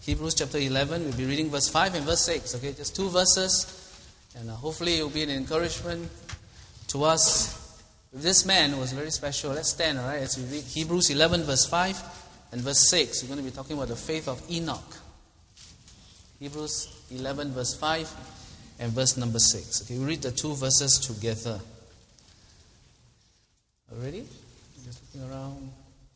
Hebrews chapter 11. We'll be reading verse 5 and verse 6. Okay, just 2 verses. And hopefully it will be an encouragement to us. This man was very special. Let's stand, all right, as we read Hebrews 11 verse 5 and verse 6. We're going to be talking about the faith of Enoch. Hebrews 11 verse 5 and verse number 6. Okay, we read the 2 verses together. Ready? Just looking around.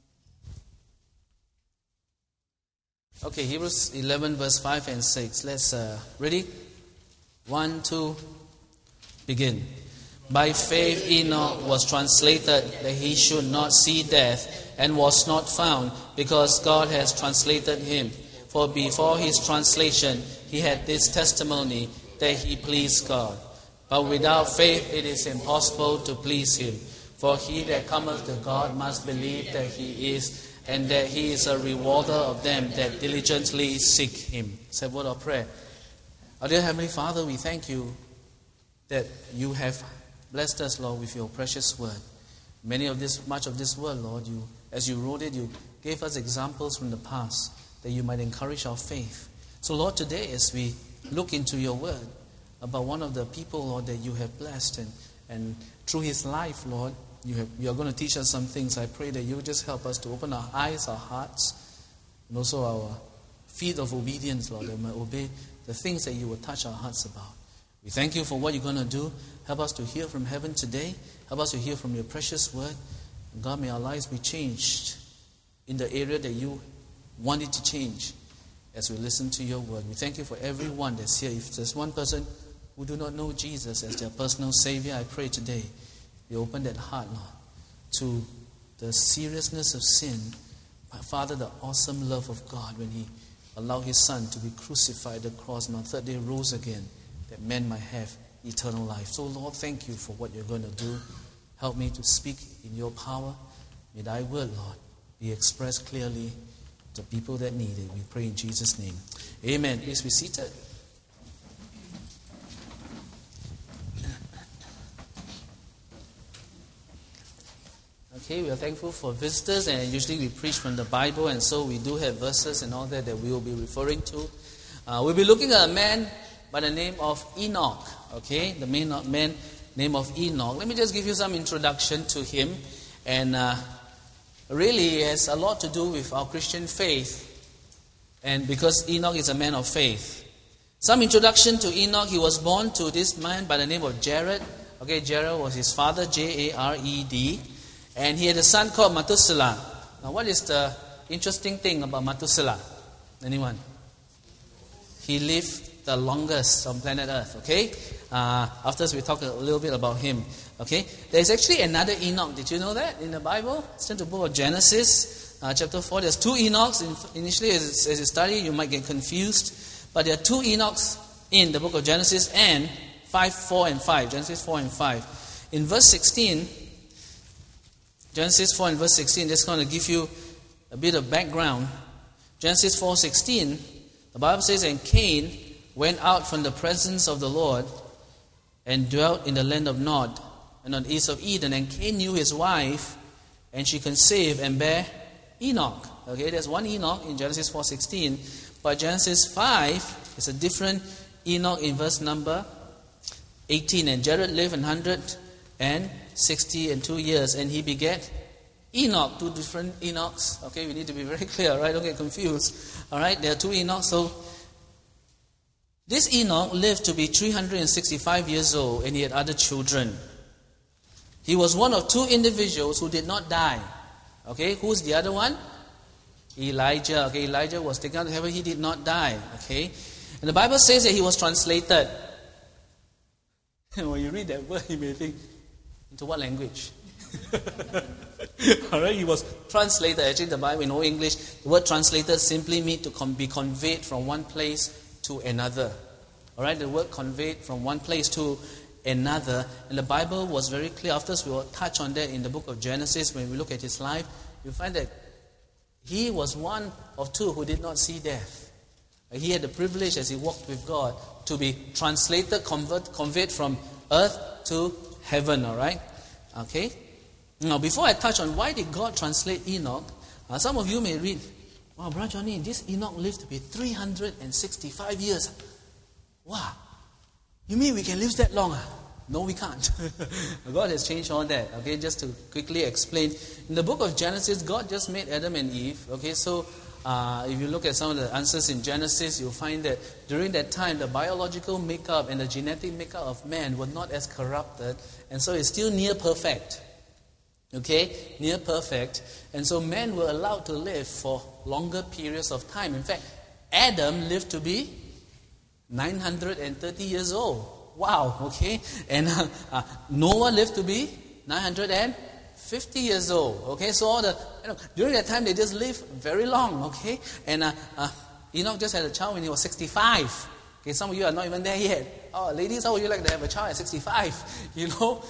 Okay, Hebrews 11 verse 5 and 6. Let's, ready? 1, 2, begin. By faith Enoch was translated that he should not see death, and was not found, because God has translated him. For before his translation he had this testimony, that he pleased God. But without faith it is impossible to please him. For he that cometh to God must believe that he is, and that he is a rewarder of them that diligently seek him. Say a word of prayer. Our dear Heavenly Father, we thank you that you have blessed us, Lord, with your precious word. Much of this word, Lord, as you wrote it, you gave us examples from the past that you might encourage our faith. So, Lord, today as we look into your word about one of the people, Lord, that you have blessed, and through his life, Lord, you are going to teach us some things. I pray that you just help us to open our eyes, our hearts, and also our feet of obedience, Lord, that we might obey the things that you will touch our hearts about. We thank you for what you're going to do. Help us to hear from heaven today. Help us to hear from your precious word. And God, may our lives be changed in the area that you want it to change as we listen to your word. We thank you for everyone that's here. If there's one person who do not know Jesus as their personal Savior, I pray today you open that heart, Lord, to the seriousness of sin. My Father, the awesome love of God when he allowed his Son to be crucified at the cross and on the third day rose again, that men might have eternal life. So, Lord, thank you for what you're going to do. Help me to speak in your power. May thy word, Lord, be expressed clearly to people that need it. We pray in Jesus' name. Amen. Please be seated. Okay, we are thankful for visitors, and usually we preach from the Bible, and so we do have verses and all that we will be referring to. We'll be looking at a man by the name of Enoch. Okay, the man name of Enoch. Let me just give you some introduction to him, and really it has a lot to do with our Christian faith, and because Enoch is a man of faith. Some introduction to Enoch. He was born to this man by the name of Jared. Okay, Jared was his father, Jared. And he had a son called Methuselah. Now, what is the interesting thing about Methuselah? Anyone? He lived the longest on planet Earth, okay? After we talk a little bit about him, okay? There's actually another Enoch. Did you know that in the Bible? It's in the book of Genesis, chapter 4. There's 2 Enochs. Initially, as you study, you might get confused. But there are 2 Enochs in the book of Genesis, and 4 and 5. Genesis 4 and 5. In verse 16... Genesis 4 and verse 16, just going to give you a bit of background. Genesis 4:16, the Bible says, and Cain went out from the presence of the Lord and dwelt in the land of Nod and on the east of Eden. And Cain knew his wife, and she conceived and bare Enoch. Okay, there's one Enoch in Genesis 4:16, but Genesis 5 is a different Enoch in verse number 18. And Jared lived 162 years, and he begat Enoch. 2 different Enochs. Okay, we need to be very clear, right? Don't get confused. All right, there are 2 Enochs. So this Enoch lived to be 365 years old, and he had other children. He was one of 2 individuals who did not die. Okay, who's the other one? Elijah. Okay, Elijah was taken out to heaven. He did not die. Okay, and the Bible says that he was translated. When you read that word, you may think, into what language? Alright, he was translated. Actually, the Bible in Old English, the word translated simply means to be conveyed from one place to another. Alright, the word conveyed from one place to another. And the Bible was very clear. After we will touch on that in the book of Genesis, when we look at his life, you find that he was one of 2 who did not see death. He had the privilege as he walked with God to be translated, conveyed from earth to heaven. Alright? Okay? Now, before I touch on why did God translate Enoch, some of you may read Wow, Brother Johnny, this Enoch lived to be 365 years. Wow. You mean we can live that long? No, we can't. God has changed all that. Okay, just to quickly explain. In the book of Genesis, God just made Adam and Eve. Okay, so if you look at some of the answers in Genesis, you'll find that during that time, the biological makeup and the genetic makeup of man were not as corrupted. And so it's still near perfect. Okay, near perfect. And so men were allowed to live for longer periods of time. In fact, Adam lived to be 930 years old. Wow, okay. And Noah lived to be 950 years old. Okay, so during that time they just lived very long. Okay, and Enoch just had a child when he was 65. Okay, some of you are not even there yet. Oh, ladies, how would you like to have a child at 65? You know,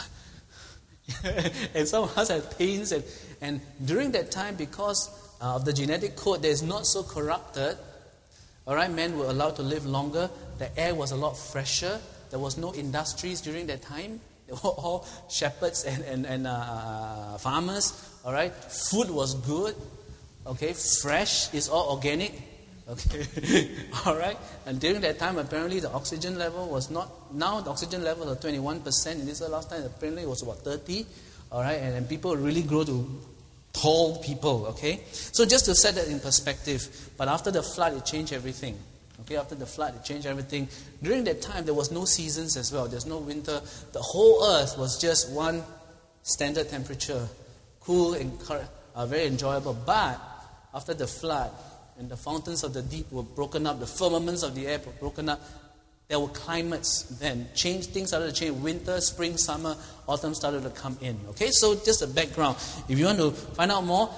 and some of us have pains, and during that time, because of the genetic code that is not so corrupted, all right, men were allowed to live longer. The air was a lot fresher. There was no industries during that time. They were all shepherds and farmers. All right, food was good. Okay, fresh is all organic. Okay, all right. And during that time, apparently the oxygen level was not. Now the oxygen level is 21%. In this last time, apparently it was about 30. All right, and people really grow to tall people. Okay, so just to set that in perspective. But after the flood, it changed everything. Okay, after the flood, it changed everything. During that time, there was no seasons as well. There's no winter. The whole earth was just one standard temperature, cool and very enjoyable. But after the flood, and the fountains of the deep were broken up, the firmaments of the air were broken up, there were climates then. Things started to change. Winter, spring, summer, autumn started to come in. Okay, so just a background. If you want to find out more,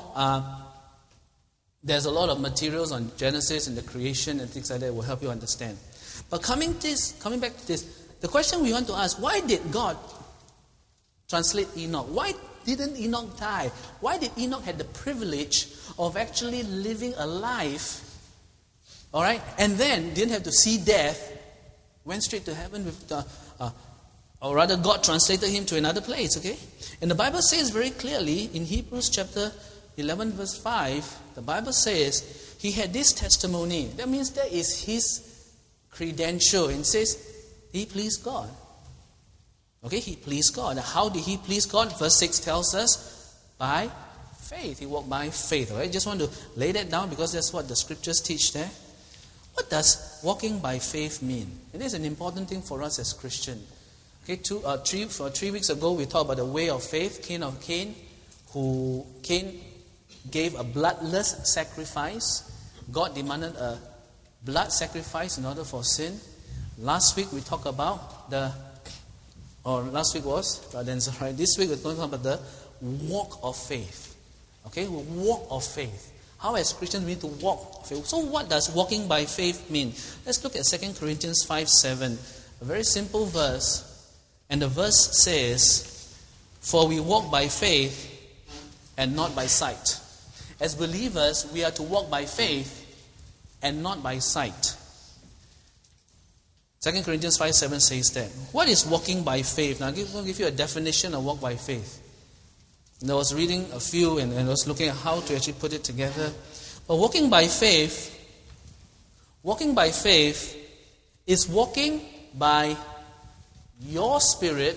there's a lot of materials on Genesis and the creation and things like that will help you understand. But coming back to this, the question we want to ask, why did God translate Enoch? Why didn't Enoch die? Why did Enoch have the privilege of actually living a life, all right, and then didn't have to see death, went straight to heaven with or rather God translated him to another place, okay? And the Bible says very clearly in Hebrews chapter 11 verse 5, the Bible says he had this testimony. That means that is his credential. And it says he pleased God. Okay, he pleased God. How did he please God? Verse 6 tells us by faith. He walked by faith. Alright, just want to lay that down because that's what the scriptures teach there. What does walking by faith mean? It is an important thing for us as Christians. Okay, 3 weeks ago we talked about the way of faith. Cain gave a bloodless sacrifice. God demanded a blood sacrifice in order for sin. Last week we talked about this week we're going to talk about the walk of faith. Okay, walk of faith. How as Christians we need to walk of faith. So what does walking by faith mean? Let's look at 2 Corinthians 5:7. A very simple verse. And the verse says, "For we walk by faith and not by sight." As believers, we are to walk by faith and not by sight. 2 Corinthians 5:7 says that. What is walking by faith? Now, I'll give you a definition of walk by faith. And I was reading a few and I was looking at how to actually put it together. But walking by faith is walking by your spirit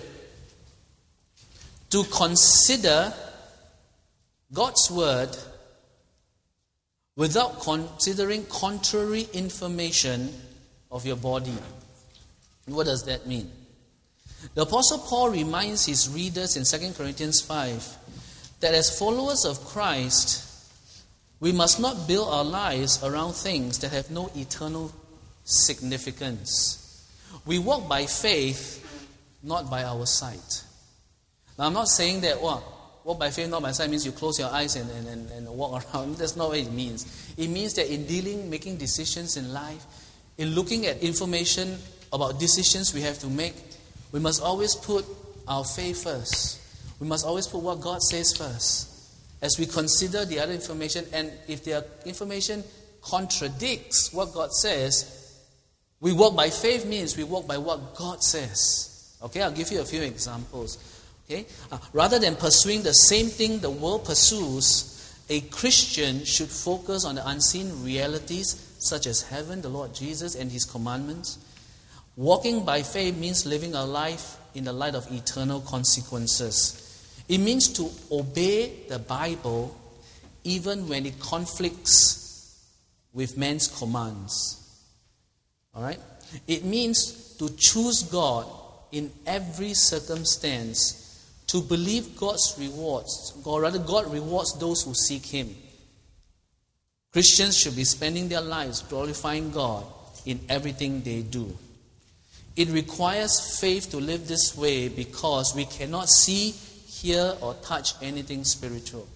to consider God's word without considering contrary information of your body. What does that mean? The Apostle Paul reminds his readers in 2 Corinthians 5 that as followers of Christ, we must not build our lives around things that have no eternal significance. We walk by faith, not by our sight. Now, I'm not saying that, walk by faith, not by sight means you close your eyes and walk around. That's not what it means. It means that in making decisions in life, in looking at information about decisions we have to make, we must always put our faith first. We must always put what God says first. As we consider the other information, and if the information contradicts what God says, we walk by faith means we walk by what God says. Okay, I'll give you a few examples. Okay, rather than pursuing the same thing the world pursues, A Christian should focus on the unseen realities such as heaven, the Lord Jesus, and His commandments. Walking by faith means living a life in the light of eternal consequences. It means to obey the Bible even when it conflicts with man's commands. All right? It means to choose God in every circumstance, to believe God's rewards, or rather God rewards those who seek Him. Christians should be spending their lives glorifying God in everything they do. It requires faith to live this way because we cannot see, hear, or touch anything spiritual.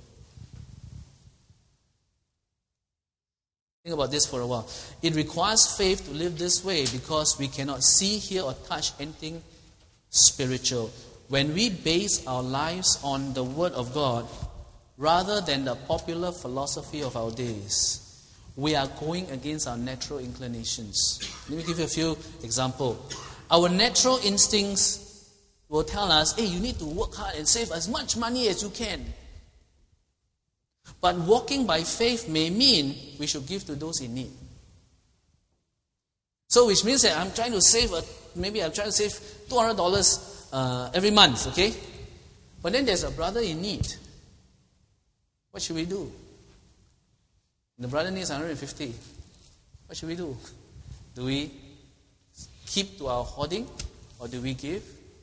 Think about this for a while. It requires faith to live this way because we cannot see, hear, or touch anything spiritual. When we base our lives on the Word of God rather than the popular philosophy of our days, we are going against our natural inclinations. Let me give you a few examples. Our natural instincts will tell us, hey, you need to work hard and save as much money as you can. But walking by faith may mean we should give to those in need. So which means that I'm trying to save, maybe I'm trying to save $200 every month, okay? But then there's a brother in need. What should we do? The brother needs 150. What should we do? Do we keep to our hoarding or do we give?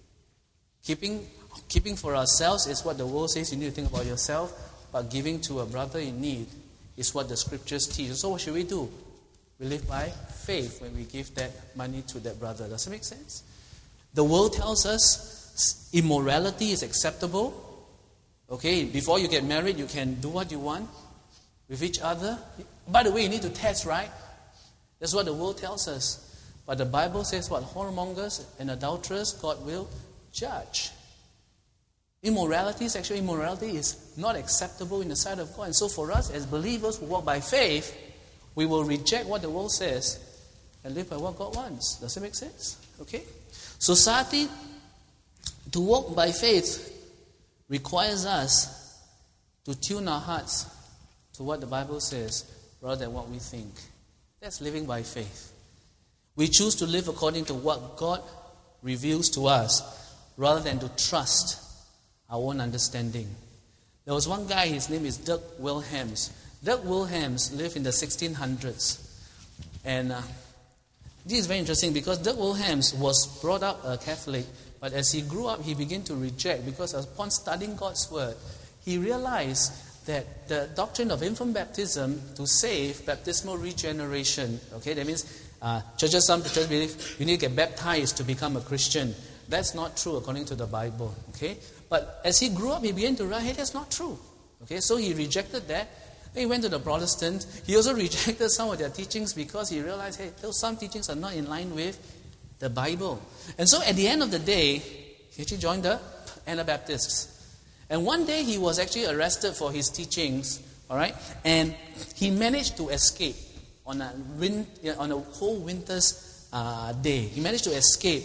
Keeping for ourselves is what the world says. You need to think about yourself. But giving to a brother in need is what the scriptures teach. So what should we do? We live by faith when we give that money to that brother. Does it make sense? The world tells us immorality is acceptable. Okay, before you get married, you can do what you want with each other. By the way, you need to test, right? That's what the world tells us. But the Bible says what? Whoremongers and adulterers, God will judge. Immorality, sexual immorality is not acceptable in the sight of God. And so for us as believers who walk by faith, we will reject what the world says and live by what God wants. Does it make sense? Okay? Society, to walk by faith, requires us to tune our hearts to what the Bible says rather than what we think. That's living by faith. We choose to live according to what God reveals to us rather than to trust our own understanding. There was one guy, his name is Doug Wilhelms. Doug Wilhelms lived in the 1600s. And this is very interesting because Doug Wilhelms was brought up a Catholic, but as he grew up, he began to reject because upon studying God's Word, he realized that the doctrine of infant baptism to save baptismal regeneration, okay, that means some churches believe you need to get baptized to become a Christian. That's not true according to the Bible, okay? But as he grew up, he began to realize, hey, that's not true. Okay, so he rejected that. Then he went to the Protestant. He also rejected some of their teachings because he realized, hey, some teachings are not in line with the Bible. And so at the end of the day, he actually joined the Anabaptists. And one day he was actually arrested for his teachings, all right? And he managed to escape on a whole winter's day. He managed to escape.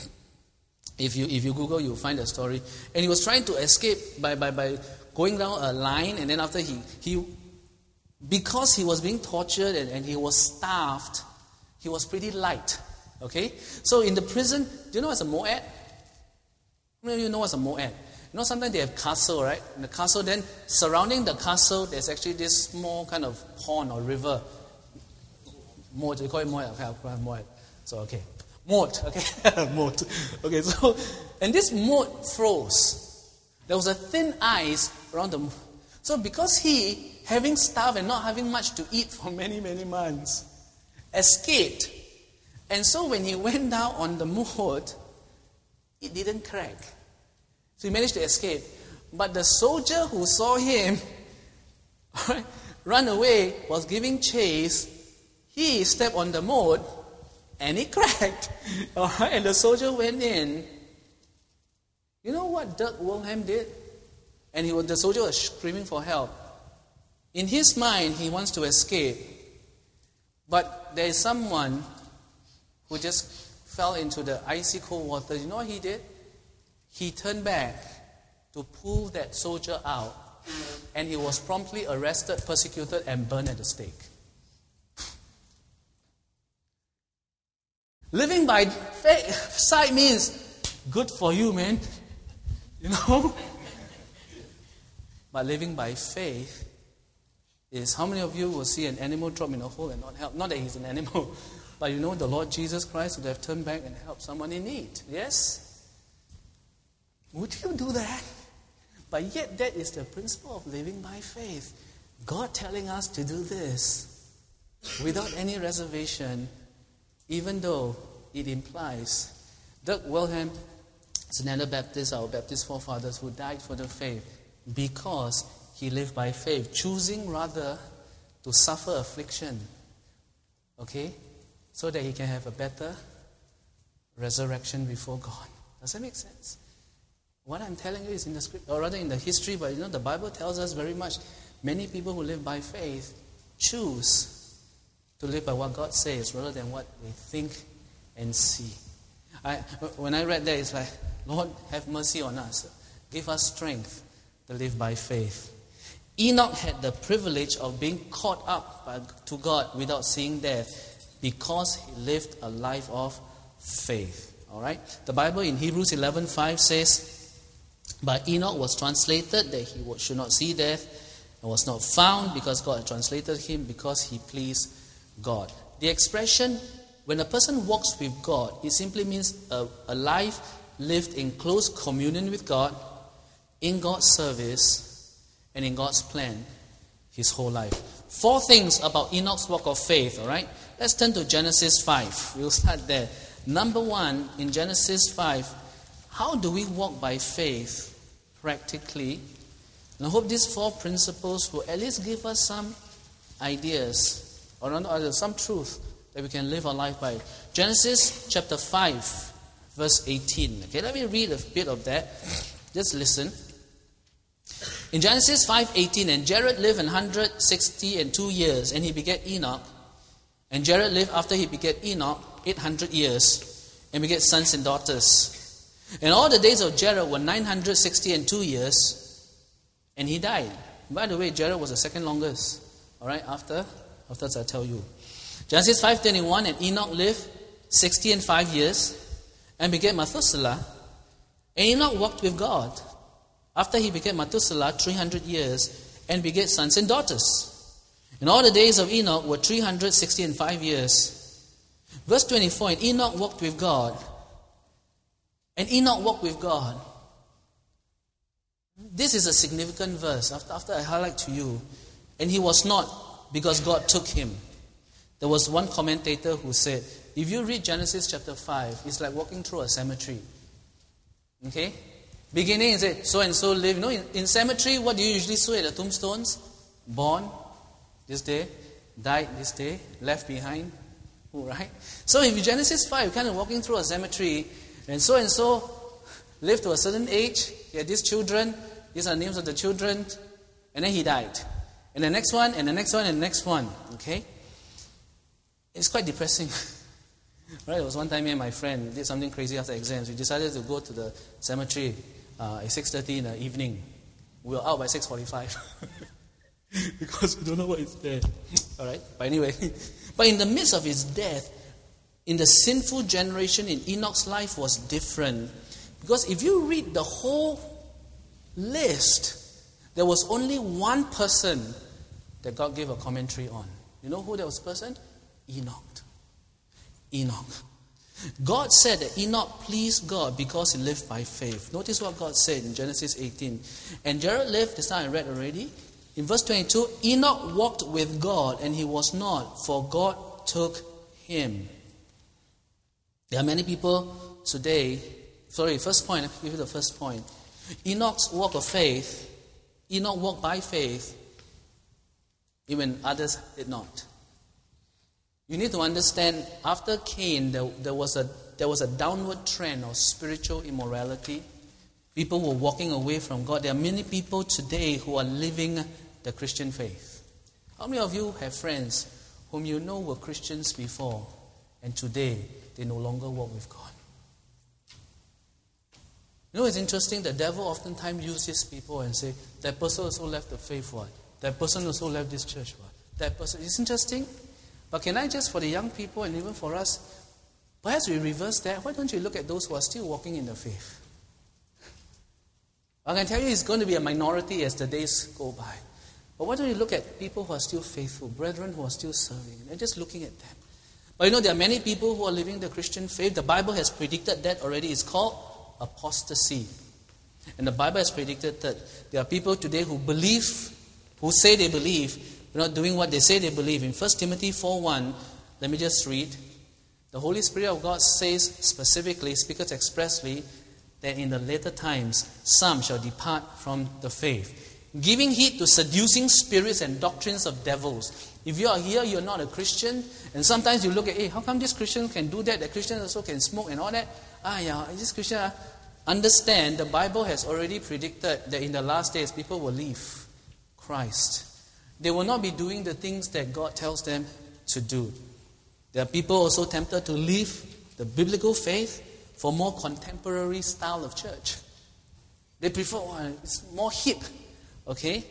If you Google, you'll find the story. And he was trying to escape by going down a line, and then after he because he was being tortured and he was starved, he was pretty light. Okay? So in the prison, do you know what's a moat? How many of you know what's a moat? You know, sometimes they have castle, right? In the castle, then surrounding the castle, there's actually this small kind of pond or river. Moat, they call it moat. Okay, I'll call it moat. So, okay. Moat, okay? Moat. Okay, so, and this moat froze. There was a thin ice around the moat. So because he, having starved and not having much to eat for many, many months, escaped. And so when he went down on the moat, it didn't crack. So he managed to escape. But the soldier who saw him run away was giving chase. He stepped on the moat and it cracked. All right, and the soldier went in. You know what Doug Wilhelm did? And the soldier was screaming for help. In his mind, he wants to escape. But there is someone who just fell into the icy cold water. You know what he did? He turned back to pull that soldier out and he was promptly arrested, persecuted, and burned at the stake. Living by sight means good for you, man. You know? But living by faith is, how many of you will see an animal drop in a hole and not help? Not that he's an animal, but you know the Lord Jesus Christ would have turned back and helped someone in need. Yes? Would you do that? But yet that is the principle of living by faith. God telling us to do this without any reservation, even though it implies. Doug Wilhelm is another Baptist, our Baptist forefathers, who died for the faith because he lived by faith, choosing rather to suffer affliction, okay, so that he can have a better resurrection before God. Does that make sense? What I'm telling you is in the script, or rather in the history, but the Bible tells us very much, many people who live by faith choose to live by what God says rather than what they think and see. When I read that, it's like, Lord, have mercy on us. Give us strength to live by faith. Enoch had the privilege of being caught up to God without seeing death because he lived a life of faith. All right? The Bible in Hebrews 11:5 says, but Enoch was translated that he should not see death and was not found because God had translated him because he pleased God. The expression, when a person walks with God, it simply means a life lived in close communion with God, in God's service, and in God's plan, his whole life. 4 things about Enoch's walk of faith, all right? Let's turn to Genesis 5. We'll start there. Number 1, in Genesis 5, how do we walk by faith practically? And I hope these 4 principles will at least give us some ideas, or some truth that we can live our life by. Genesis chapter 5, verse 18. Okay, let me read a bit of that. Just listen. In Genesis 5:18, and Jared lived 162 years, and he begat Enoch. And Jared lived after he begat Enoch 800 years, and begat sons and daughters. And all the days of Jared were 962 years, and he died. By the way, Jared was the second longest. All right, after I'll tell you. Genesis 5:21, and Enoch lived 65 years, and begat Methuselah. And Enoch walked with God after he begat Methuselah 300 years, and begat sons and daughters. And all the days of Enoch were 365 years. Verse 24, and Enoch walked with God. And Enoch walked with God. This is a significant verse after I highlight to you. And he was not, because God took him. There was one commentator who said, if you read Genesis chapter 5, it's like walking through a cemetery. Okay? Beginning, it said, so and so live. You know, in cemetery, what do you usually say at the tombstones? Born this day, died this day, left behind. Right? So if you Genesis 5, you're kind of walking through a cemetery, and so lived to a certain age, he had these children, these are the names of the children, and then he died. And the next one, and the next one, and the next one. Okay? It's quite depressing. Right? There was one time me and my friend did something crazy after exams. We decided to go to the cemetery at 6:30 in the evening. We were out by 6:45 because we don't know what is there. All right? But anyway, but in the midst of his death, in the sinful generation in Enoch's life was different. Because if you read the whole list, there was only one person that God gave a commentary on. You know who that was person? Enoch. God said that Enoch pleased God because he lived by faith. Notice what God said in Genesis 18. And Jared lived, this time I read already. In verse 22, Enoch walked with God, and he was not, for God took him. There are many people today, first point, I'll give you the first point. Enoch's walk of faith, Enoch walked by faith, even others did not. You need to understand, after Cain, there was a downward trend of spiritual immorality. People were walking away from God. There are many people today who are living the Christian faith. How many of you have friends whom you know were Christians before, and today they no longer walk with God? You know, it's interesting, the devil oftentimes uses people and say, that person also left the faith, what? That person also left this church, what? That person, it's interesting. But can I just, for the young people and even for us, perhaps we reverse that. Why don't you look at those who are still walking in the faith? I can tell you it's going to be a minority as the days go by. But why don't you look at people who are still faithful, brethren who are still serving, and just looking at them. But you know, there are many people who are living the Christian faith. The Bible has predicted that already. It's called apostasy. And the Bible has predicted that there are people today who believe, who say they believe, but not doing what they say they believe. In 1 Timothy 4:1, let me just read. The Holy Spirit of God says specifically, speaks expressly, that in the later times some shall depart from the faith, giving heed to seducing spirits and doctrines of devils. If you are here, you're not a Christian, and sometimes you look at, hey, how come this Christian can do that? The Christian also can smoke and all that. This Christian, understand, the Bible has already predicted that in the last days people will leave Christ. They will not be doing the things that God tells them to do. There are people also tempted to leave the biblical faith for more contemporary style of church. They prefer, it's more hip, okay?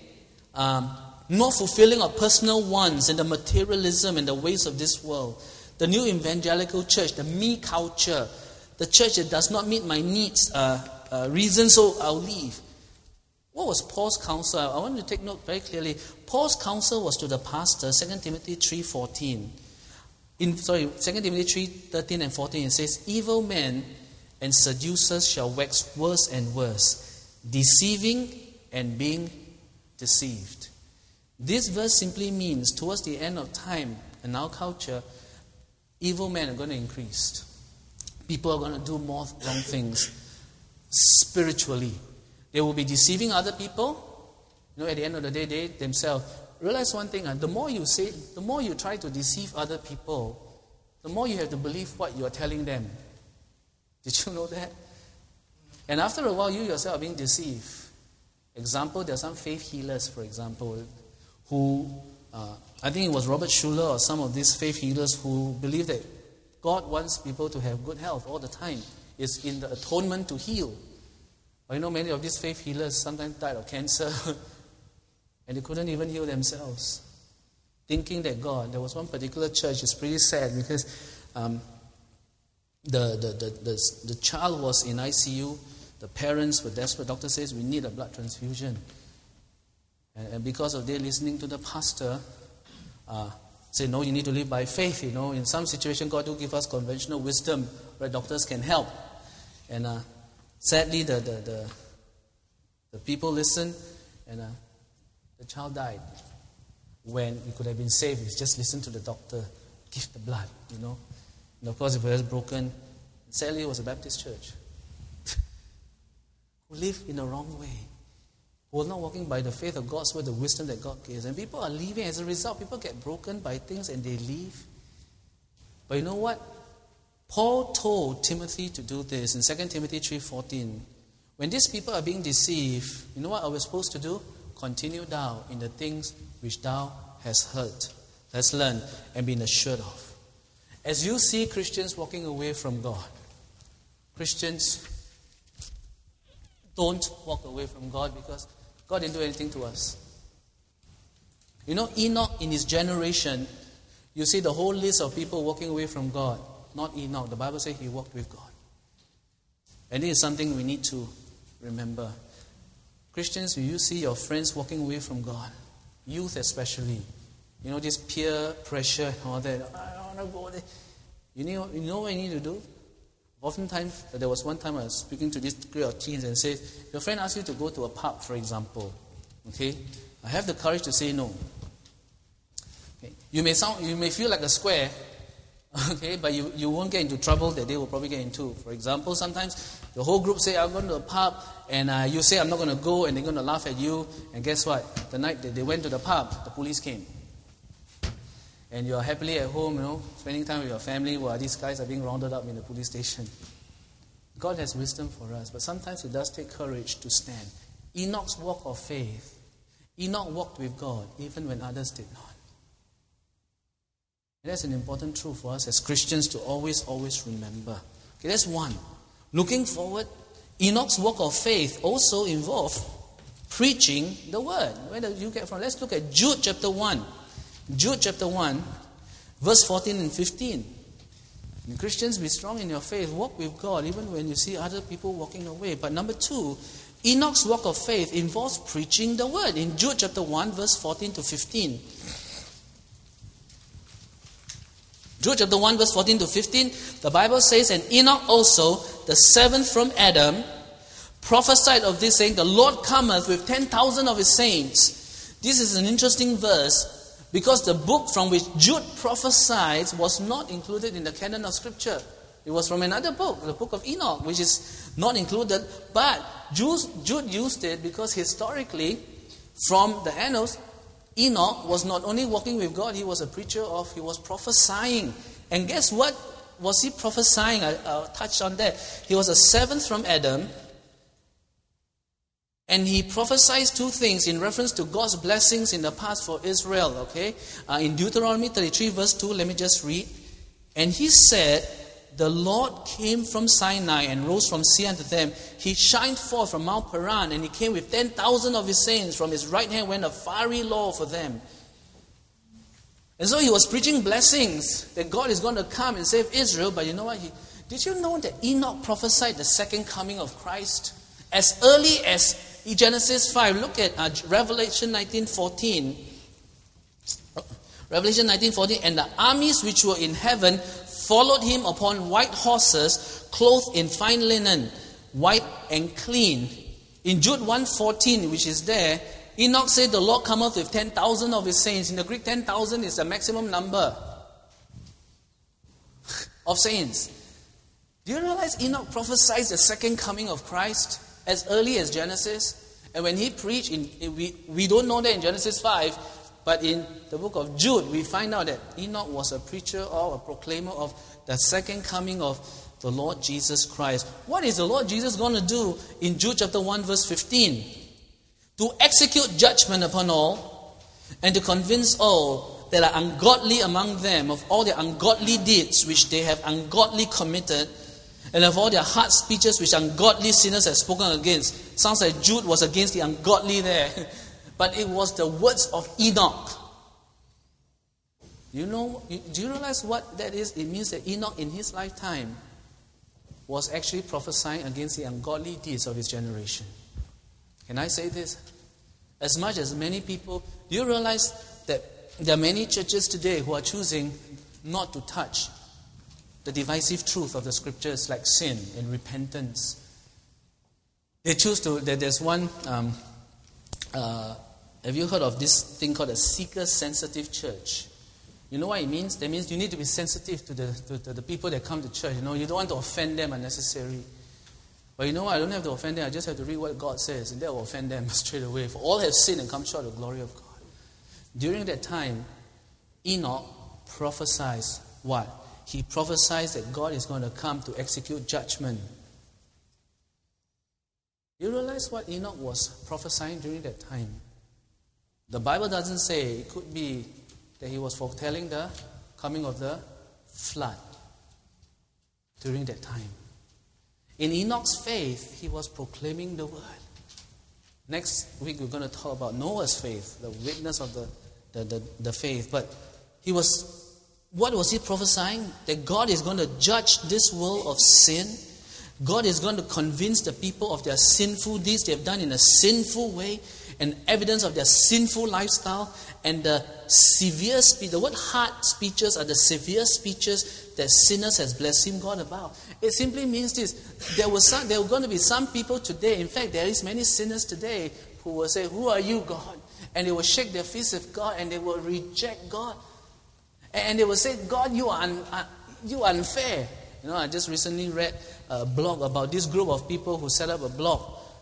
More fulfilling of personal wants and the materialism and the ways of this world. The new evangelical church, the me culture, the church that does not meet my needs, reason, so I'll leave. What was Paul's counsel? I want to take note very clearly. Paul's counsel was to the pastor, 2 Timothy 3:14. 2 Timothy 3:13 and 14, it says, evil men and seducers shall wax worse and worse, deceiving and being deceived. This verse simply means towards the end of time in our culture, evil men are going to increase. People are going to do more wrong things spiritually. They will be deceiving other people. You know, at the end of the day, they themselves. Realize one thing, the more you say, the more you try to deceive other people, the more you have to believe what you are telling them. Did you know that? And after a while, you yourself are being deceived. Example, there are some faith healers, for example, who, I think it was Robert Schuller or some of these faith healers who believe that God wants people to have good health all the time. It's in the atonement to heal. But you know, many of these faith healers sometimes died of cancer and they couldn't even heal themselves. Thinking that God, there was one particular church, it's pretty sad because the child was in ICU, the parents were desperate. Doctor says, we need a blood transfusion. And because of their listening to the pastor, say, no, you need to live by faith. You know, in some situation, God will give us conventional wisdom where doctors can help. And sadly, the people listened, and the child died. When he could have been saved, he just listened to the doctor, give the blood, you know. And of course, if it was broken, sadly, it was a Baptist church. Who live in the wrong way. Who are not walking by the faith of God's word, the wisdom that God gives. And people are leaving. As a result, people get broken by things and they leave. But you know what? Paul told Timothy to do this in 2 Timothy 3:14. When these people are being deceived, you know what are we supposed to do? Continue thou in the things which thou hast heard, hast learned, and been assured of. As you see Christians walking away from God, Christians don't walk away from God because God didn't do anything to us. You know, Enoch in his generation, you see the whole list of people walking away from God. Not Enoch. The Bible says he walked with God. And this is something we need to remember. Christians, will you see your friends walking away from God? Youth especially. You know, this peer pressure and all that. I don't want to go there. You know what you need to do? Oftentimes, there was one time I was speaking to this group of teens and said, your friend asks you to go to a pub, for example. Okay? I have the courage to say no. Okay? You may feel like a square, okay, but you won't get into trouble that they will probably get into. For example, sometimes the whole group say, I'm going to a pub, and you say, I'm not going to go, and they're going to laugh at you. And guess what? The night that they went to the pub, the police came. And you're happily at home, you know, spending time with your family while these guys are being rounded up in the police station. God has wisdom for us, but sometimes it does take courage to stand. Enoch's walk of faith. Enoch walked with God even when others did not. And that's an important truth for us as Christians to always remember. Okay, that's one. Looking forward, Enoch's walk of faith also involved preaching the word. Where do you get from? Let's look at Jude chapter 1. Jude chapter 1, verse 14 and 15. And Christians, be strong in your faith. Walk with God even when you see other people walking away. But number 2, Enoch's walk of faith involves preaching the word. In Jude chapter 1, verse 14 to 15. Jude chapter 1, verse 14 to 15, the Bible says, "And Enoch also, the seventh from Adam, prophesied of this, saying, The Lord cometh with 10,000 of his saints." This is an interesting verse because the book from which Jude prophesied was not included in the canon of Scripture. It was from another book, the book of Enoch, which is not included. But Jude used it because historically, from the annals, Enoch was not only walking with God, he was a preacher he was prophesying. And guess what was he prophesying? I'll touch on that. He was a seventh from Adam. And he prophesies 2 things in reference to God's blessings in the past for Israel. Okay, in Deuteronomy 33 verse 2, let me just read. "And he said, The Lord came from Sinai and rose from sea unto them. He shined forth from Mount Paran, and he came with 10,000 of his saints. From his right hand went a fiery law for them." And so he was preaching blessings that God is going to come and save Israel. But you know what? Did you know that Enoch prophesied the second coming of Christ as early as Genesis 5? Look at Revelation 19:14. Revelation 19:14, "And the armies which were in heaven followed him upon white horses, clothed in fine linen, white and clean." In Jude 1:14, which is there, Enoch said, "The Lord cometh with 10,000 of his saints." In the Greek, 10,000 is the maximum number of saints. Do you realize Enoch prophesied the second coming of Christ as early as Genesis? And when he preached, we don't know that in Genesis 5, but in the book of Jude, we find out that Enoch was a preacher or a proclaimer of the second coming of the Lord Jesus Christ. What is the Lord Jesus going to do in Jude chapter 1 verse 15? "To execute judgment upon all, and to convince all that are ungodly among them of all their ungodly deeds which they have ungodly committed, and of all their hard speeches which ungodly sinners have spoken against." Sounds like Jude was against the ungodly there. But it was the words of Enoch. Do you realize what that is? It means that Enoch in his lifetime was actually prophesying against the ungodly deeds of his generation. Can I say this? As much as many people, do you realize that there are many churches today who are choosing not to touch the divisive truth of the Scriptures like sin and repentance? They choose to, there's one, have you heard of this thing called a seeker-sensitive church? You know what it means? That means you need to be sensitive to the people that come to church. You don't want to offend them unnecessarily. But you know what? I don't have to offend them. I just have to read what God says, and that will offend them straight away. For all have sinned and come short of the glory of God. During that time, Enoch prophesies what? He prophesies that God is going to come to execute judgment. You realize what Enoch was prophesying during that time? The Bible doesn't say. It could be that he was foretelling the coming of the flood during that time. In Enoch's faith, he was proclaiming the word. Next week we're going to talk about Noah's faith, the witness of the faith. But what was he prophesying? That God is going to judge this world of sin. God is going to convince the people of their sinful deeds they have done in a sinful way, and evidence of their sinful lifestyle, and the severe speech. The word hard speeches are the severe speeches that sinners has blasphemed God about. It simply means this. There were going to be some people today, in fact there is many sinners today, who will say, "Who are you, God?" And they will shake their fists at God, and they will reject God. And they will say, "God, you are unfair." I just recently read a blog about this group of people who set up a blog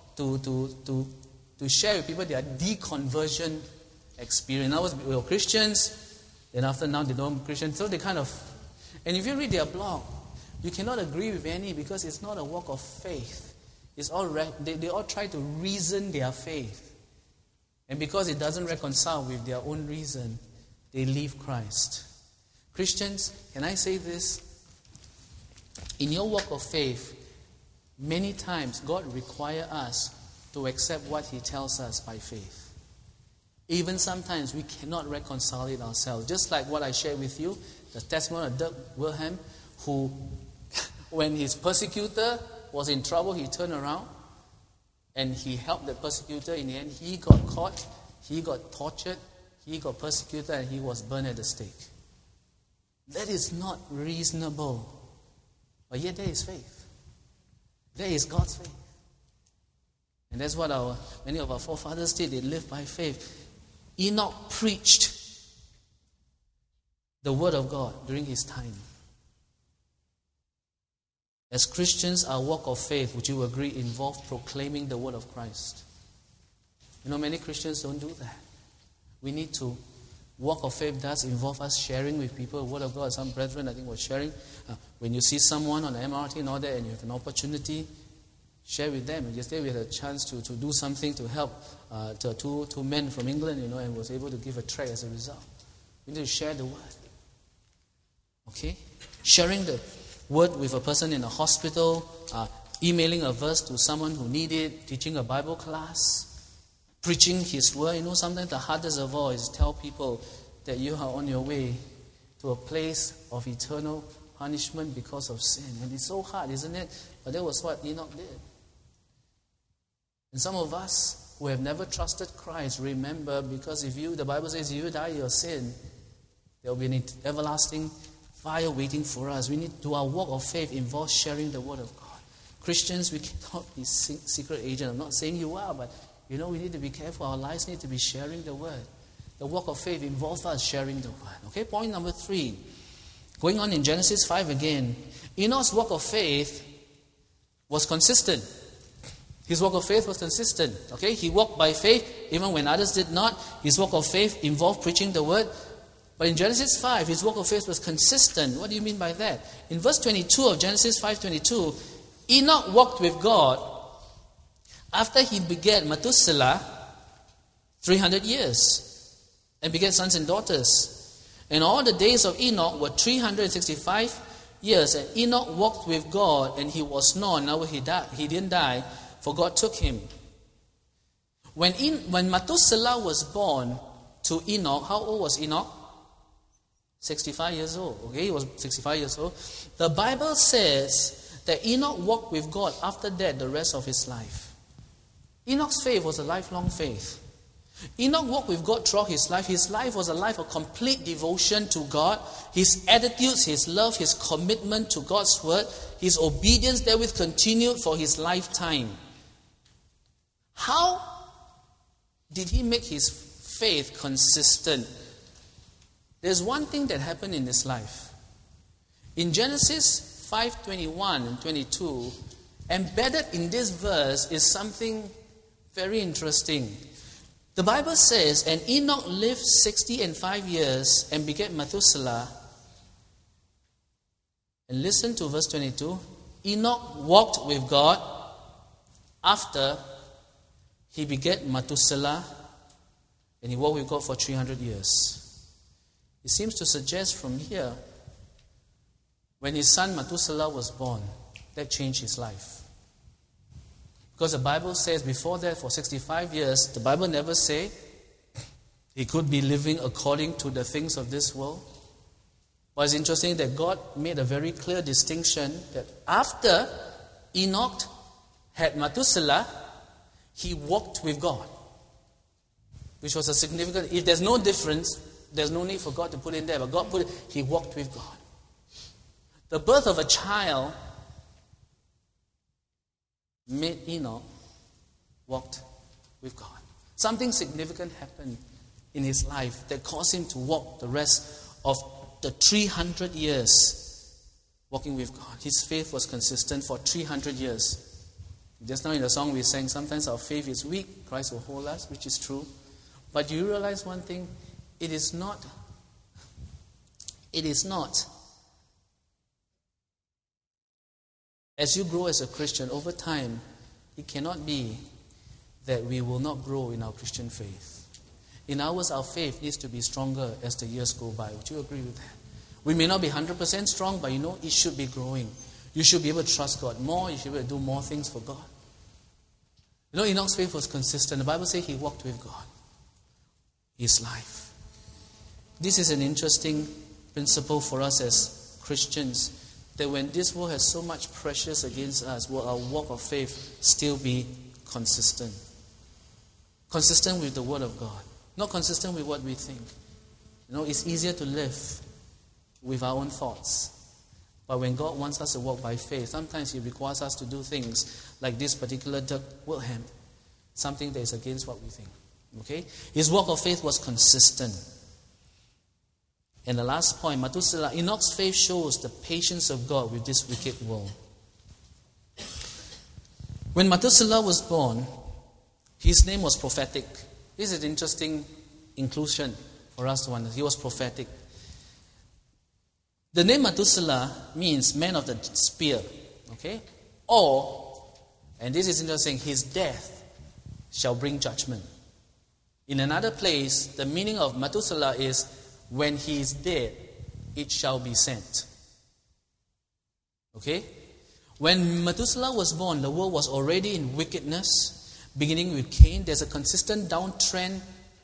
to share with people their deconversion experience. In other words, they were Christians, then after now they don't Christian. So they and if you read their blog, you cannot agree with any, because it's not a walk of faith. It's all they all try to reason their faith. And because it doesn't reconcile with their own reason, they leave Christ. Christians, can I say this? In your walk of faith, many times God requires us to accept what He tells us by faith. Even sometimes we cannot reconcile it ourselves. Just like what I shared with you, the testimony of Doug Wilhelm, who, when his persecutor was in trouble, he turned around and he helped the persecutor. In the end, he got caught, he got tortured, he got persecuted, and he was burned at the stake. That is not reasonable. But yet there is faith. There is God's faith. And that's what many of our forefathers did. They lived by faith. Enoch preached the word of God during his time. As Christians, our walk of faith, would you agree, involves proclaiming the word of Christ? You know, many Christians don't do that. We need to. Walk of faith does involve us sharing with people the word of God. Some brethren, I think, were sharing. When you see someone on the MRT and all that, and you have an opportunity, share with them. And yesterday we had a chance to do something to help two men from England, and was able to give a tract as a result. We need to share the word. Okay? Sharing the word with a person in a hospital, emailing a verse to someone who needs it, teaching a Bible class, preaching His word. Sometimes the hardest of all is to tell people that you are on your way to a place of eternal punishment because of sin. And it's so hard, isn't it? But that was what Enoch did. And some of us who have never trusted Christ, remember, because the Bible says, if you die in your sin, there will be an everlasting fire waiting for us. Our walk of faith involves sharing the word of God. Christians, we cannot be secret agents. I'm not saying you are, but we need to be careful. Our lives need to be sharing the word. The walk of faith involves us sharing the word. Okay, point number 3. Going on in Genesis 5 again. Enoch's walk of faith was consistent. His walk of faith was consistent. Okay, he walked by faith even when others did not. His walk of faith involved preaching the word. But in Genesis 5, his walk of faith was consistent. What do you mean by that? In verse 22 of Genesis 5:22, Enoch walked with God after he begat Methuselah 300 years and begat sons and daughters. And all the days of Enoch were 365 years. And Enoch walked with God, and he was known. Now he didn't die, for God took him. When Methuselah was born to Enoch, how old was Enoch? 65 years old. Okay, he was 65 years old. The Bible says that Enoch walked with God after that the rest of his life. Enoch's faith was a lifelong faith. Enoch walked with God throughout his life. His life was a life of complete devotion to God. His attitudes, his love, his commitment to God's word, his obedience therewith continued for his lifetime. How did he make his faith consistent? There's one thing that happened in his life. In Genesis 5:21 and 22, embedded in this verse is something very interesting. The Bible says, and Enoch lived 65 years and begat Methuselah. And listen to verse 22. Enoch walked with God after he begat Methuselah, and he walked with God for 300 years. It seems to suggest from here, when his son Methuselah was born, that changed his life. Because the Bible says before that, for 65 years, the Bible never said he could be living according to the things of this world. But it's interesting that God made a very clear distinction that after Enoch had Methuselah, he walked with God. Which was a significant, if there's no difference, there's no need for God to put in there. But God put it, he walked with God. The birth of a child made Enoch walked with God. Something significant happened in his life that caused him to walk the rest of the 300 years walking with God. His faith was consistent for 300 years. Just now in the song we sang, sometimes our faith is weak, Christ will hold us, which is true. But do you realize one thing? It is not. As you grow as a Christian, over time, it cannot be that we will not grow in our Christian faith. In ours, our faith needs to be stronger as the years go by. Would you agree with that? We may not be 100% strong, but it should be growing. You should be able to trust God more. You should be able to do more things for God. You know, Enoch's faith was consistent. The Bible says he walked with God his life. This is an interesting principle for us as Christians, that when this world has so much pressures against us, will our walk of faith still be consistent? Consistent with the Word of God, not consistent with what we think. You know, it's easier to live with our own thoughts. But when God wants us to walk by faith, sometimes He requires us to do things like this particular Doug Wilhelm, something that is against what we think. Okay? His walk of faith was consistent. And the last point, Methuselah, Enoch's faith shows the patience of God with this wicked world. When Methuselah was born, his name was prophetic. This is an interesting inclusion for us to understand. He was prophetic. The name Methuselah means man of the spear. Okay? Or, and this is interesting, his death shall bring judgment. In another place, the meaning of Methuselah is when he is dead, it shall be sent. Okay? When Methuselah was born, the world was already in wickedness, beginning with Cain. There's a consistent downtrend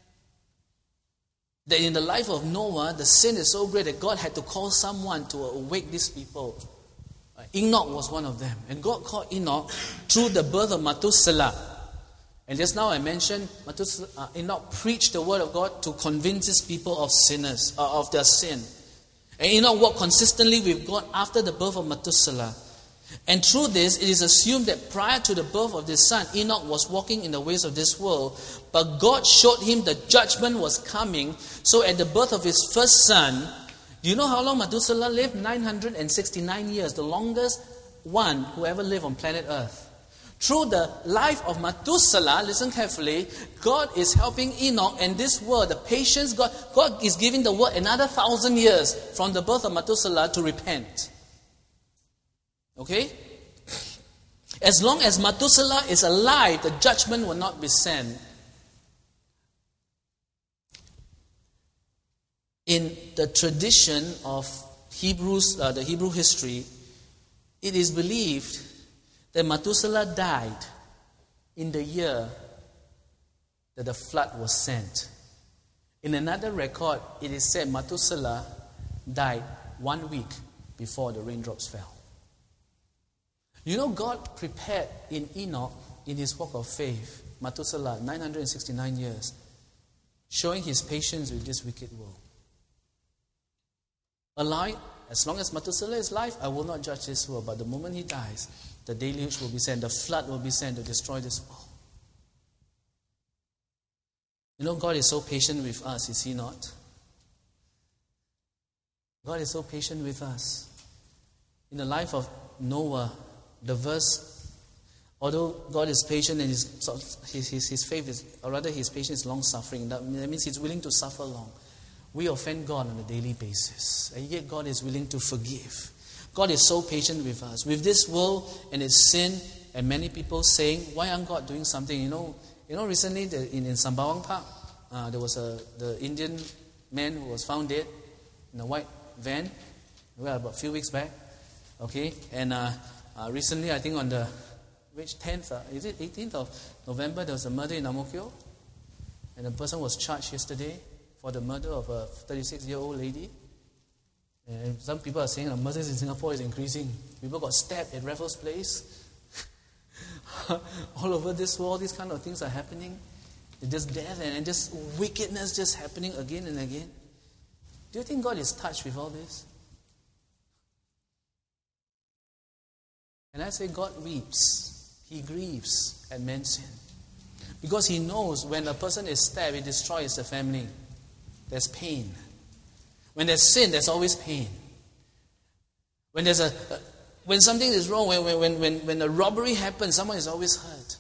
that in the life of Noah, the sin is so great that God had to call someone to awake these people. Enoch was one of them. And God called Enoch through the birth of Methuselah. And just now I mentioned, Enoch preached the word of God to convince his people of sinners, of their sin. And Enoch walked consistently with God after the birth of Methuselah. And through this, it is assumed that prior to the birth of this son, Enoch was walking in the ways of this world. But God showed him the judgment was coming. So at the birth of his first son, do you know how long Methuselah lived? 969 years, the longest one who ever lived on planet Earth. Through the life of Methuselah, listen carefully, God is helping Enoch and this world, the patience, God is giving the world another 1,000 years from the birth of Methuselah to repent. Okay? As long as Methuselah is alive, the judgment will not be sent. In the tradition of Hebrews, the Hebrew history, it is believed that Methuselah died in the year that the flood was sent. In another record, it is said Methuselah died 1 week before the raindrops fell. You know, God prepared in Enoch, in his walk of faith, Methuselah, 969 years, showing his patience with this wicked world. Alive, as long as Methuselah is alive, I will not judge this world. But the moment he dies, the deluge will be sent, the flood will be sent to destroy this world. You know, God is so patient with us, is He not? God is so patient with us. In the life of Noah, the verse, although God is patient and his faith is, or rather his patience is long-suffering, that means He's willing to suffer long. We offend God on a daily basis, and yet God is willing to forgive. God is so patient with us. With this world and its sin, and many people saying, why aren't God doing something? You know, recently in Sembawang Park, there was the Indian man who was found dead in a white van, about a few weeks back. Okay, and recently, I think on the 10th, is it 18th of November, there was a murder in Ang Mo Kio, and a person was charged yesterday for the murder of a 36-year-old lady. And some people are saying that murders in Singapore is increasing. People got stabbed at Raffles Place. All over this world, these kind of things are happening. Just death and just wickedness just happening again and again. Do you think God is touched with all this? And I say God weeps. He grieves at man's sin. Because He knows when a person is stabbed, it destroys the family. There's pain. When there's sin, there's always pain. When there's when something is wrong, when a robbery happens, someone is always hurt.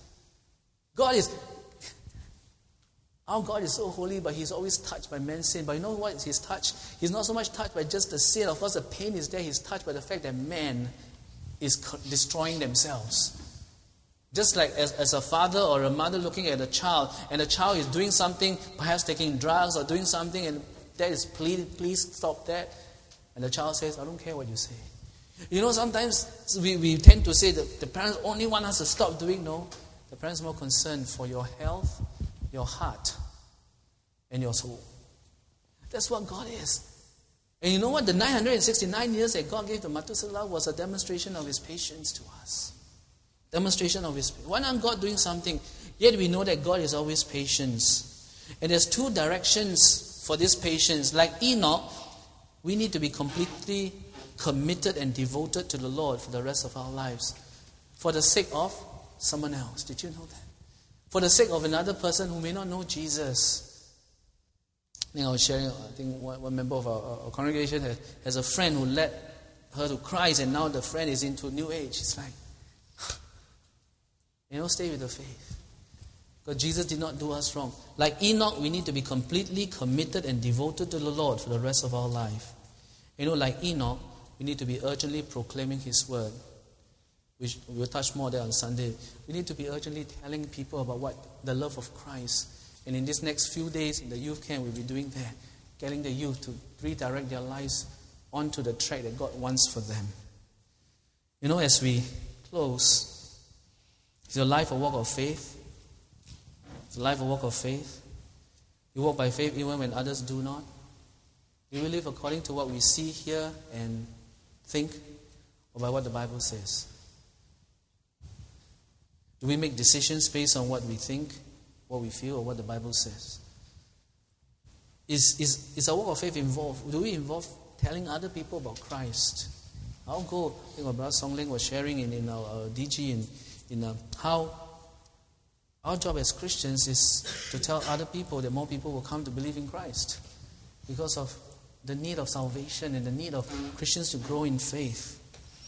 Our God is so holy, but He's always touched by man's sin. But you know what? He's touched. He's not so much touched by just the sin. Of course, the pain is there. He's touched by the fact that man is destroying themselves. Just like as a father or a mother looking at a child, and the child is doing something, perhaps taking drugs or doing something, and dad is please stop that. And the child says, I don't care what you say. You know, sometimes we tend to say that the parents only want us to stop doing. No, the parents are more concerned for your health, your heart, and your soul. That's what God is. And you know what? The 969 years that God gave to Methuselah was a demonstration of His patience to us. Demonstration of His patience. Why not God doing something? Yet we know that God is always patient. And there's two directions for this patience. Like Enoch, we need to be completely committed and devoted to the Lord for the rest of our lives. For the sake of someone else. Did you know that? For the sake of another person who may not know Jesus. I think I was sharing, one member of our congregation has a friend who led her to Christ, and now the friend is into New Age. It's like, stay with the faith. Because Jesus did not do us wrong. Like Enoch, we need to be completely committed and devoted to the Lord for the rest of our life. Like Enoch, we need to be urgently proclaiming His word. Which we'll touch more there on Sunday. We need to be urgently telling people about the love of Christ. And in these next few days in the youth camp, we'll be doing that. Getting the youth to redirect their lives onto the track that God wants for them. As we close, is your life a walk of faith? Is your life a walk of faith? You walk by faith even when others do not? Do we live according to what we see, hear, and think? Or by what the Bible says? Do we make decisions based on what we think, what we feel, or what the Bible says? Is our walk of faith involved? Do we involve telling other people about Christ? I'll go, I think Brother Songling was sharing in our DG in how our job as Christians is to tell other people that more people will come to believe in Christ because of the need of salvation and the need of Christians to grow in faith.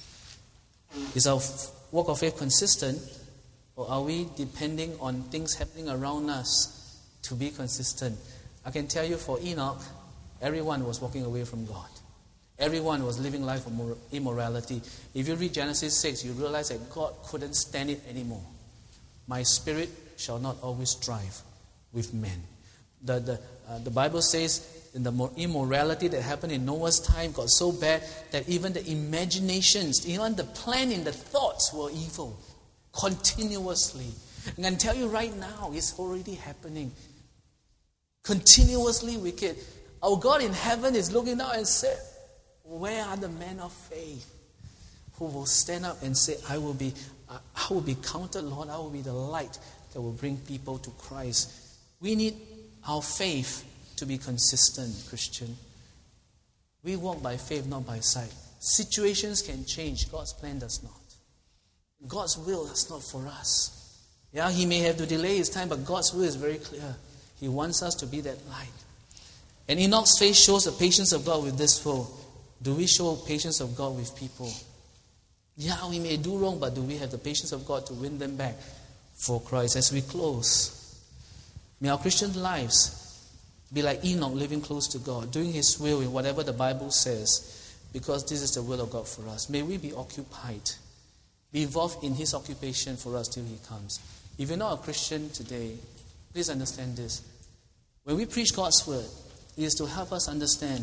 Is our walk of faith consistent? Or are we depending on things happening around us to be consistent? I can tell you for Enoch, everyone was walking away from God. Everyone was living life of immorality. If you read Genesis 6, you realize that God couldn't stand it anymore. My spirit shall not always strive with men. The Bible says in the immorality that happened in Noah's time got so bad that even the imaginations, even the planning, the thoughts were evil. Continuously. And I can tell you right now, it's already happening. Continuously wicked. Our God in heaven is looking down and said, where are the men of faith who will stand up and say, I will be counted, Lord, I will be the light that will bring people to Christ. We need our faith to be consistent, Christian. We walk by faith, not by sight. Situations can change. God's plan does not. God's will is not for us. Yeah, He may have to delay His time, but God's will is very clear. He wants us to be that light. And Enoch's faith shows the patience of God with this world. Do we show patience of God with people? Yeah, we may do wrong, but do we have the patience of God to win them back for Christ? As we close, may our Christian lives be like Enoch, living close to God, doing His will in whatever the Bible says, because this is the will of God for us. May we be occupied. Be involved in His occupation for us till He comes. If you're not a Christian today, please understand this. When we preach God's word, it is to help us understand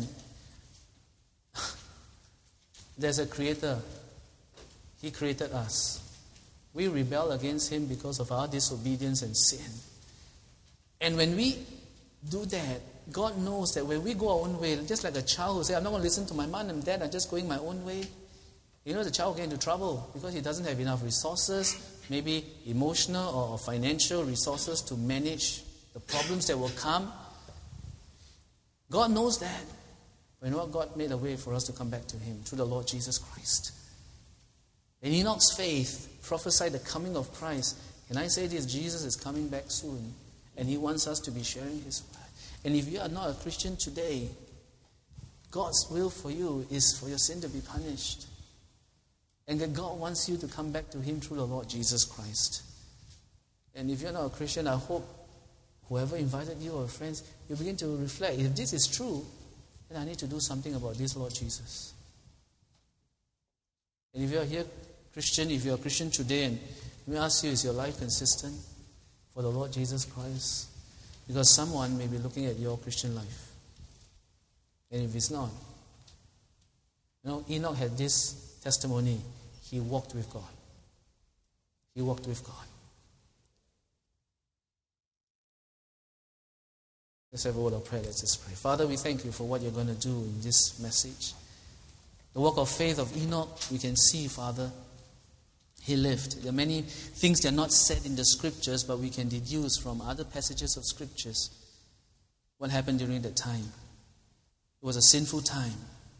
there's a Creator. He created us. We rebel against Him because of our disobedience and sin. And when we do that, God knows that when we go our own way, just like a child who says, I'm not going to listen to my mom and dad, I'm just going my own way. The child will get into trouble because he doesn't have enough resources, maybe emotional or financial resources to manage the problems that will come. God knows that. But God made a way for us to come back to Him through the Lord Jesus Christ. And Enoch's faith prophesied the coming of Christ. Can I say this? Jesus is coming back soon. And He wants us to be sharing His word. And if you are not a Christian today, God's will for you is for your sin to be punished. And that God wants you to come back to Him through the Lord Jesus Christ. And if you're not a Christian, I hope whoever invited you or friends, you begin to reflect. If this is true, then I need to do something about this Lord Jesus. And if you're here, Christian, if you're a Christian today, and let me ask you, is your life consistent for the Lord Jesus Christ? Because someone may be looking at your Christian life. And if it's not, Enoch had this testimony, he walked with God. He walked with God. Let's have a word of prayer. Let's just pray. Father, we thank you for what you're going to do in this message. The walk of faith of Enoch, we can see, Father, he lived. There are many things that are not said in the scriptures, but we can deduce from other passages of scriptures what happened during that time. It was a sinful time.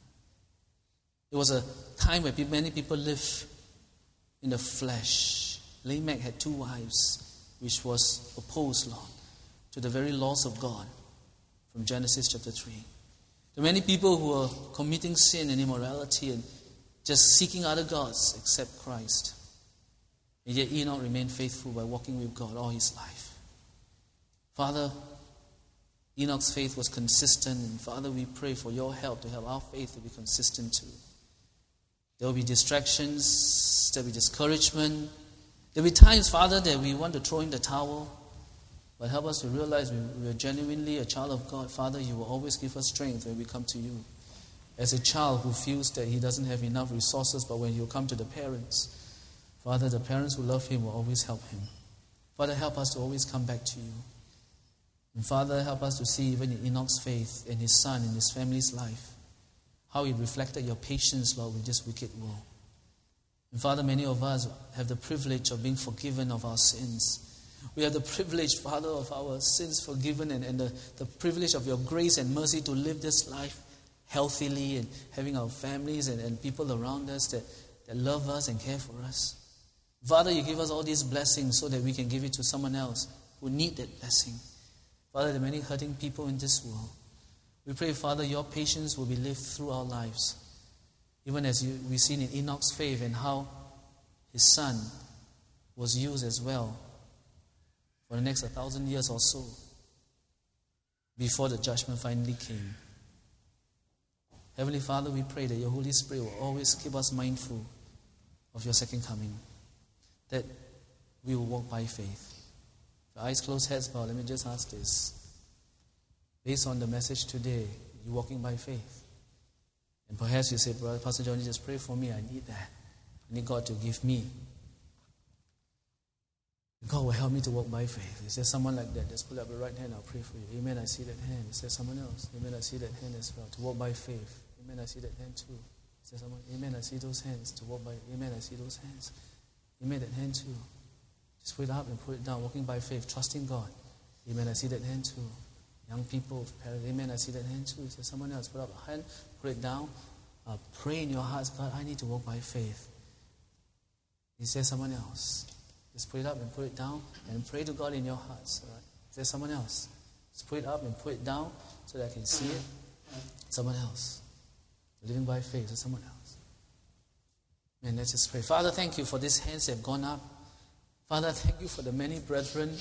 It was a time where many people live in the flesh. Lamech had 2 wives, which was opposed, Lord, to the very laws of God from Genesis chapter 3. There are many people who are committing sin and immorality and just seeking other gods except Christ. And yet Enoch remained faithful by walking with God all his life. Father, Enoch's faith was consistent, and Father, we pray for your help to help our faith to be consistent too. There will be distractions, there will be discouragement. There will be times, Father, that we want to throw in the towel. But help us to realize we are genuinely a child of God. Father, you will always give us strength when we come to you. As a child who feels that he doesn't have enough resources, but when you come to the parents, Father, the parents who love him will always help him. Father, help us to always come back to you. And Father, help us to see even in Enoch's faith, in his son, in his family's life, how he reflected your patience, Lord, with this wicked world. And Father, many of us have the privilege of being forgiven of our sins. We have the privilege, Father, of our sins forgiven and the privilege of your grace and mercy to live this life healthily and having our families and people around us that love us and care for us. Father, you give us all these blessings so that we can give it to someone else who need that blessing. Father, there are many hurting people in this world. We pray, Father, your patience will be lived through our lives. Even as we've seen in Enoch's faith and how his son was used as well for the next 1,000 years or so before the judgment finally came. Heavenly Father, we pray that your Holy Spirit will always keep us mindful of your second coming, that we will walk by faith. Your eyes closed, heads bowed. Let me just ask this. Based on the message today, you're walking by faith. And perhaps you say, Brother Pastor Johnny, just pray for me. I need that. I need God to give me. God will help me to walk by faith. Is there someone like that? Just put up your right hand. I'll pray for you. Amen. I see that hand. Is there someone else? Amen. I see that hand as well. To walk by faith. Amen. I see that hand too. Is there someone? Amen. I see those hands. To walk by. Amen. I see those hands. Amen. That hand too. Just put it up and put it down. Walking by faith. Trusting God. Amen. I see that hand too. Young people, parents. Amen. I see that hand too. Is there someone else? Put up a hand. Put it down. Pray in your hearts. God, I need to walk by faith. Is there someone else? Just put it up and put it down and pray to God in your hearts. Right? Is there someone else? Just put it up and put it down so that I can see it. Someone else. Living by faith. Is there someone else? Man, let's just pray. Father, thank you for these hands that have gone up. Father, thank you for the many brethren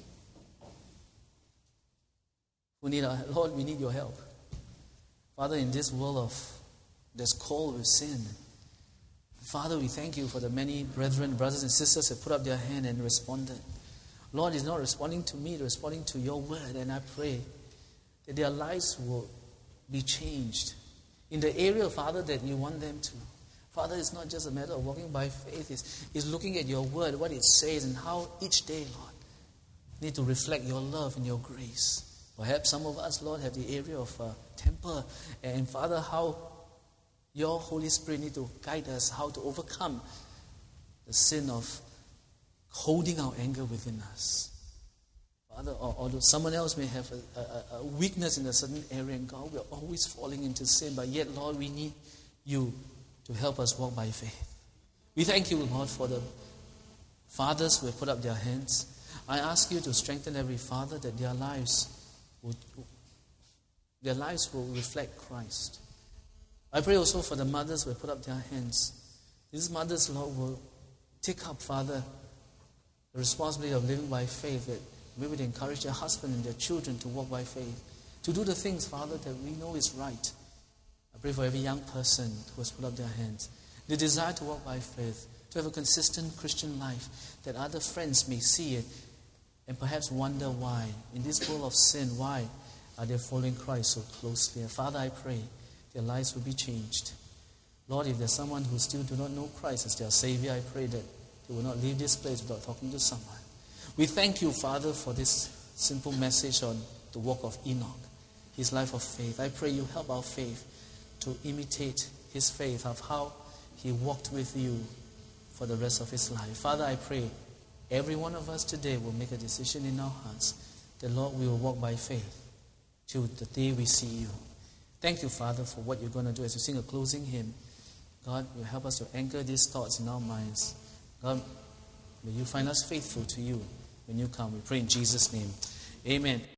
who need our help. Lord, we need your help. Father, in this world that's cold with sin, Father, we thank you for the many brethren, brothers and sisters who put up their hand and responded. Lord, it's not responding to me, it's responding to your word. And I pray that their lives will be changed in the area, Father, that you want them to. Father, it's not just a matter of walking by faith. It's looking at your word, what it says, and how each day, Lord, need to reflect your love and your grace. Perhaps some of us, Lord, have the area of temper. And Father, how your Holy Spirit need to guide us how to overcome the sin of holding our anger within us. Father, or someone else may have a weakness in a certain area, and God, we're always falling into sin, but yet, Lord, we need you to help us walk by faith. We thank you, Lord, for the fathers who have put up their hands. I ask you to strengthen every father that their lives will reflect Christ. I pray also for the mothers who have put up their hands. These mothers, Lord, will take up, Father, the responsibility of living by faith, that we would encourage their husband and their children to walk by faith, to do the things, Father, that we know is right. I pray for every young person who has put up their hands, the desire to walk by faith, to have a consistent Christian life, that other friends may see it and perhaps wonder why. In this world of sin, why are they following Christ so closely? And Father, I pray their lives will be changed. Lord, if there's someone who still do not know Christ as their Savior, I pray that they will not leave this place without talking to someone. We thank you, Father, for this simple message on the walk of Enoch, his life of faith. I pray you help our faith to imitate his faith of how he walked with you for the rest of his life. Father, I pray every one of us today will make a decision in our hearts that, Lord, we will walk by faith till the day we see you. Thank you, Father, for what you're going to do as you sing a closing hymn. God, you help us to anchor these thoughts in our minds. God, may you find us faithful to you when you come. We pray in Jesus' name. Amen.